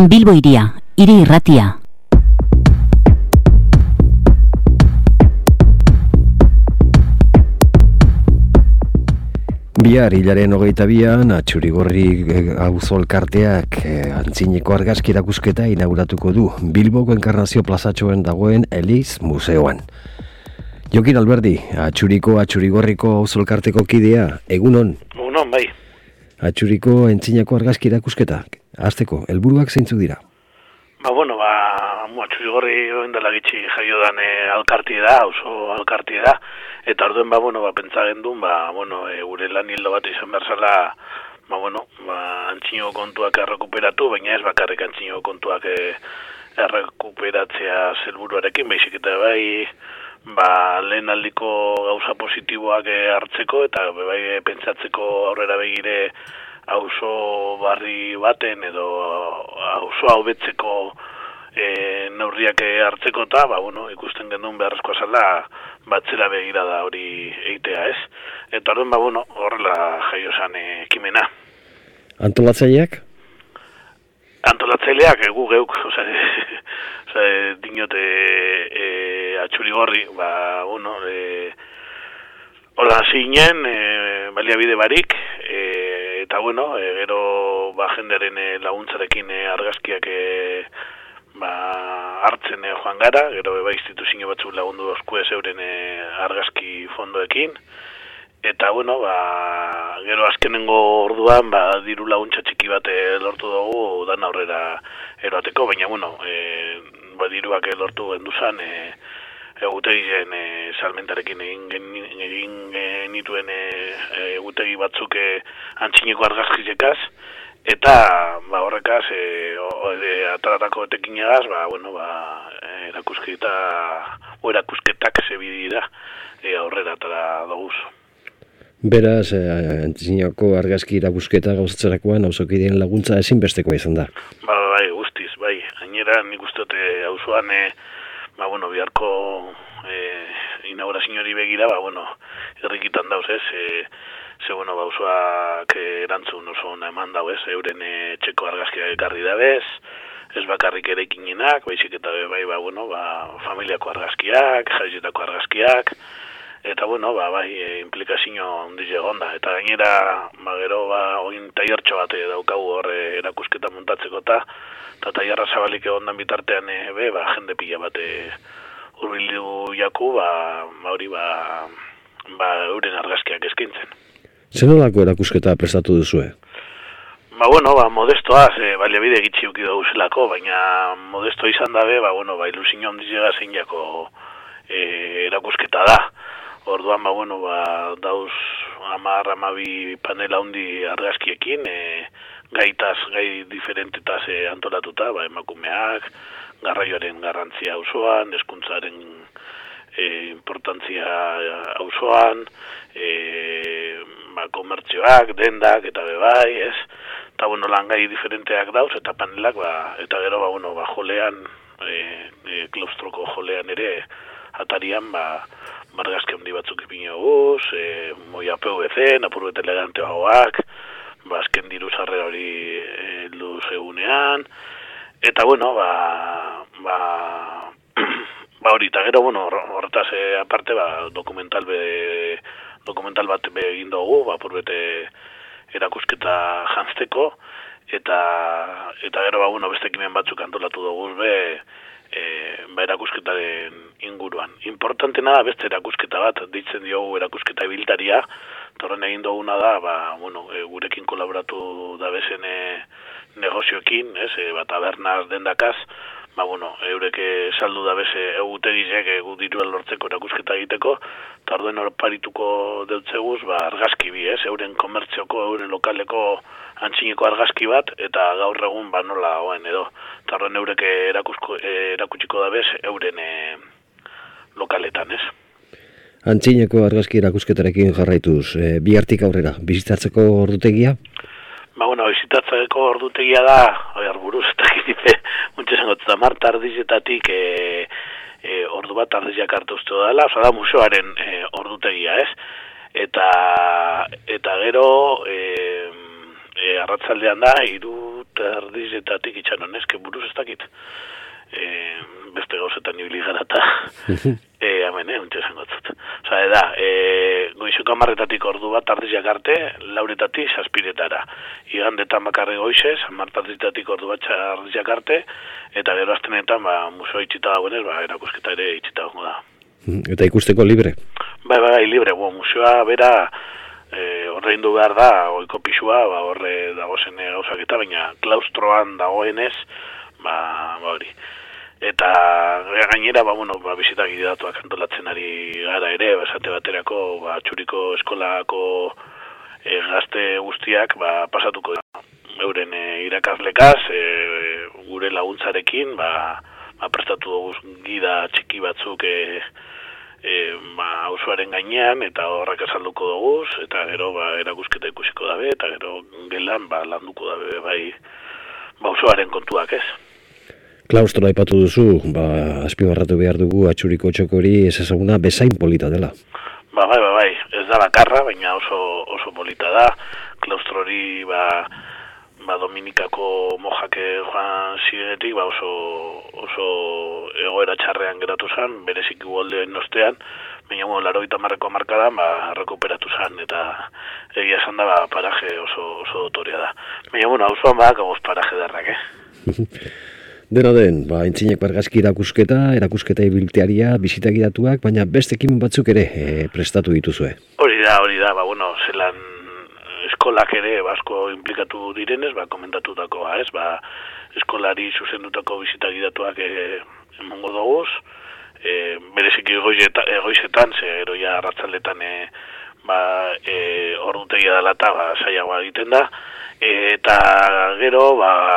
Bilbo Hiria, hiri irratia. Bihar hilaren 22an Atxurigorri auzo elkarteak antzineko argazki erakusketa inauguratuko du Bilboko Enkarnazio plazatxoen dagoen Eliz Museoan. Jokin Alberdi, Atxurigorriko auzo elkarteko kidea, egunon? Egunon, bai. Atxuriko antzineko argazki erakusketak, hasteko, helburuak zeintzuk dira? Atxurigorri oindela gitxi jaio dan alkartie da, auzo alkartie da, eta orduen, pentsa gendun, gure lan hildo bat izan berzala, antzineko kontuak errekuperatu, baina ez bakarrik antzineko kontuak errekuperatzea helburuarekin, baizik eta bai, lehen aldiko gauza positiboak hartzeko, eta bai pentsatzeko aurrera begire auzo barri baten edo auzoa hobetzeko neurriak hartzeko eta, ikusten gendun beharrezkoa zala batzera begira da hori eitea, ez? Eta orduan, horrela jaio zan ekimena. Antolatzaileak? Antolatzaileak, geuk, dinote Atxurigorri, hola zinen, baliabide barik, eta gero jendearen laguntzarekin argazkiak hartzen joan gara, gero instituzio batzuk lagundu oskue zeuren argazki fondoekin, eta gero azkenengo orduan diru laguntza txiki bat lortu dugu dan aurrera eroateko, baina diruak lortu genduzan egutegien salmentarekin egin genituen egutegi batzuk antzineko argazkizekaz, eta horrekaz ataratako etekinegaz erakusketak zebidi da aurrera atara doguz. Beraz, antzineko argazki erakusketa gauzatzerakoan auzokideen laguntza ezinbestekoa izan da. Bai, guztiz, bai. Gainera nik uste auzoan biharko inaugurazioari begira, errikitan dauz, ez? Auzoak erantzun oso ona eman dauz, euren txeko argazkiak ekarri dabez, ez bakarrik ere ikinenak, baizik eta familiako argazkiak, jaizetako argazkiak, eta implikazio handiz egon da. Eta gainera, gero, oin tailertxo bat daukagu hor erakusketa montatzeko eta tailerra zabalik egon dan bitartean jende pila bat hurbildu jaku, euren argazkiak eskaintzen. Zer nolako erakusketa prestatu duzue? Modestoaz, baliabide gitxi uki dugu zelako, baina modesto izan dabe, ilusio handiz egazein jako erakusketa da. Orduan, dauz 10-12 panela handi argazkiekin, gai diferentetaz antolatuta, emakumeak, garraioaren garrantzia auzoan, hezkuntzaren importantzia auzoan, komertzioak, dendak, eta bebai, ez? Eta, lan gai diferenteak dauz, eta panelak, eta gero, jolean, klaustroko jolean ere, atarian, margazki handi batzuk ipino guz, moia PVC, apurbet elegante bagoak, azken diru sarrera hori luz egunean, eta hori, eta gero, horretaz aparte, dokumental bat egin dugu, apurbet erakusketa jantzteko, eta gero, beste ekimen batzuk antolatu dugu, erakusketaren inguruan. Importantena da beste erakusketa bat, ditzen diogu erakusketa ibiltaria, torren egin duguna da, gurekin kolaboratu da bezen negozioekin, tabernaz dendakaz, eureke saldu da beze egutegizek diruan lortzeko erakusketa egiteko, eta orduen horparituko deutzeguz, argazki bi, euren komertzioko, euren lokaleko antzineko argazki bat, eta gaur egun nola oen edo. Eta horren eureke erakutsiko da bez, euren lokaletan, ez? Antzineko argazki erakusketarekin jarraituz, bihartik aurrera, bizitatzeko ordutegia? Bizitatzeko ordutegia da, buruz, eta ginipe, muntxesan Marta ardizetatik ordu bat ardiziak hartu uste dela, da museoaren ordutegia, ez? Eta gero, arratzaldean da, 3:30 itxaron, eske buruz ez dakit. Beste gauzetan ibili gara eta hemen, untxe esango zut. Osa, da, goizuko 10:00 ordu bat, tardiziak arte, 4:00 7:00 Igandetan bakarri goizez, 10:00 ordu bat tardiziak arte, eta gero aztenetan, museo itxita dagoenez, erakusketa ere itxita dago da. Eta ikusteko libre? Bai, libre, museoa bera, horre indu behar da, oiko pisua, horre dagozen gauzak eta, baina klaustroan dagoenez, hori. Eta gainera, bisita gidatuak antolatzen ari gara ere, esate baterako, Atxuriko eskolako gazte guztiak, pasatuko euren irakaslekaz, gure laguntzarekin, prestatu dugu gida txiki batzuk auzoaren gainean, eta horrek azalduko dugu, eta gero erakusketa ikusiko dabe, eta gero gelan landuko dabe bai auzoaren kontuak ez. Klaustroa aipatu duzu, azpimarratu behar dugu Atxuriko txokori ez ezaguna bezain polita dela. Bai, ez da bakarra, baina oso polita da. Klaustrori Dominikako mojak joan zirenetik, oso egoera txarrean geratu zen, berezik igualdeen ostean, baina 80ko hamarkadan rekuperatu zen, eta egia esan da paraje oso dotorea da. Baina auzoan gagoz paraje derrak, Dena den, Aintzinek argazki erakusketa ibiltearia, bisita gidatuak, baina beste ekimen batzuk ere prestatu dituzue. Hori da, zelan eskolak ere asko implikatu direnez, komentatutakoa, ez? Eskolari zuzendutako bisita gidatuak emango doguz, bereziki egoizetan, gero ja arratzaldetan ordutegia dela eta zailagoa egiten da, eta gero,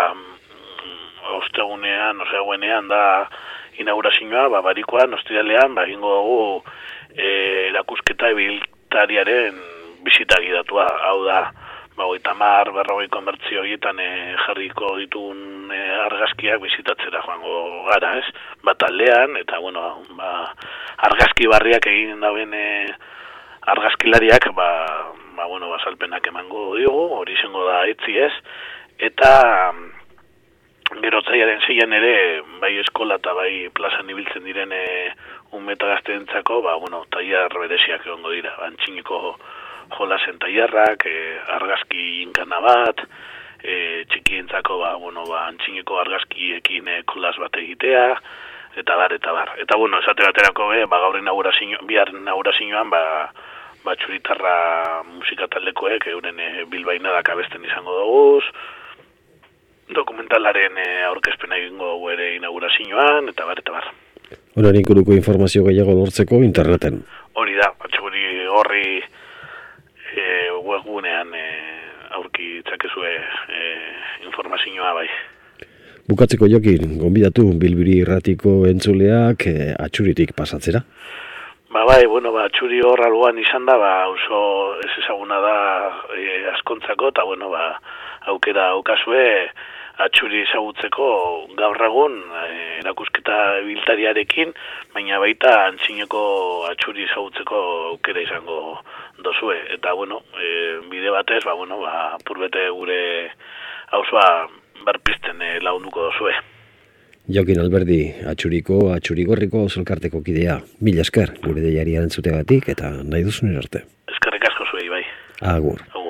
ostegunean da inaugurazioa, barikoan, ostiralean, egingo dugu erakusketa ibiltariaren bisita gidatua, hau da, 30-40 konbertzio horietan jarriko ditun argazkiak bisitatzera joango gara, ez? Taldean, eta, argazki barriak egin dauen argazkilariak, salpenak emango diogu, hori izango da etzi ez, eta gero otsaiaren 6an ere, bai eskola eta bai plazan ibiltzen diren umeta gazteentzako, tailer bereziak egongo dira, Antxiniko jolasen tailerrak, argazki inkana bat, txikientzako, Antxiniko argazkiekin kolas bat egitea, eta bar. Eta, esate baterako, gaur bihar inaugurazioan, Txuritarra musika taldekoek, euren bilbainadak abesten izango doguz, dokumentalaren aurkezpena egingo dugu ere inaugurazioan, eta bar. Horren inguruko informazio gehiago lortzeko interneten. Hori da, Atxuri horri webgunean aurki txakezue informazioa bai. Bukatzeko Jokin, gonbidatu Bilbiri Irratiko entzuleak Atxuritik pasatzera? Atxuri hor alboan izan da, oso ez ezaguna da askontzako, eta aukera aukazue Atxuri ezagutzeko gaur egun erakusketa ibiltariarekin, baina baita Antxineko Atxuri ezagutzeko aukera izango dozue. Eta, bide batez, purbete gure auzoa berpizten lagunduko dozue. Jokin Alberdi, Atxurigorriko auzoelkarteko kidea. Mila esker, gure deiaria entzutegatik eta nahi duzun arte. Eskerrik asko zuei, bai. Agur.